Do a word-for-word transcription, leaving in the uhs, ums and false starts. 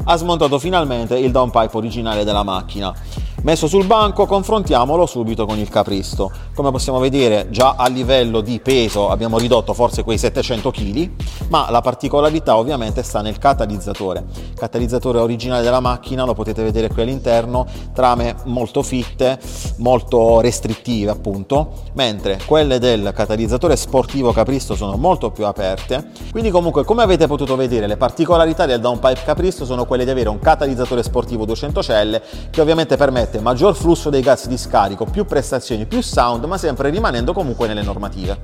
ha smontato finalmente il downpipe originale della macchina. Messo sul banco, confrontiamolo subito con il Capristo. Come possiamo vedere, già a livello di peso abbiamo ridotto forse quei settecento chili, ma la particolarità ovviamente sta nel catalizzatore. Il catalizzatore originale della macchina lo potete vedere qui all'interno, trame molto fitte, molto restrittive appunto, mentre quelle del catalizzatore sportivo Capristo sono molto più aperte. Quindi comunque, come avete potuto vedere, le particolarità del downpipe Capristo sono quelle di avere un catalizzatore sportivo duecento celle che ovviamente permette maggior flusso dei gas di scarico, più prestazioni, più sound, ma sempre rimanendo comunque nelle normative.